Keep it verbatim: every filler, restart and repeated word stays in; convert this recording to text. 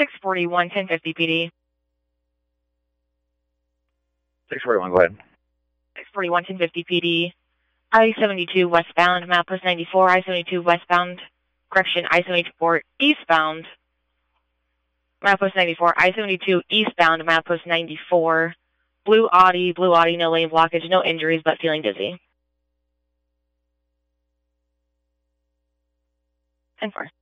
six forty-one, ten fifty P D. six forty-one, go ahead. six forty-one, ten fifty P D. I seventy-two westbound, map post ninety-four, I seventy-two westbound, correction, I seventy-four eastbound, map post ninety-four, I seventy-two eastbound, map post ninety-four, blue Audi, blue Audi, no lane blockage, no injuries, but feeling dizzy. ten four.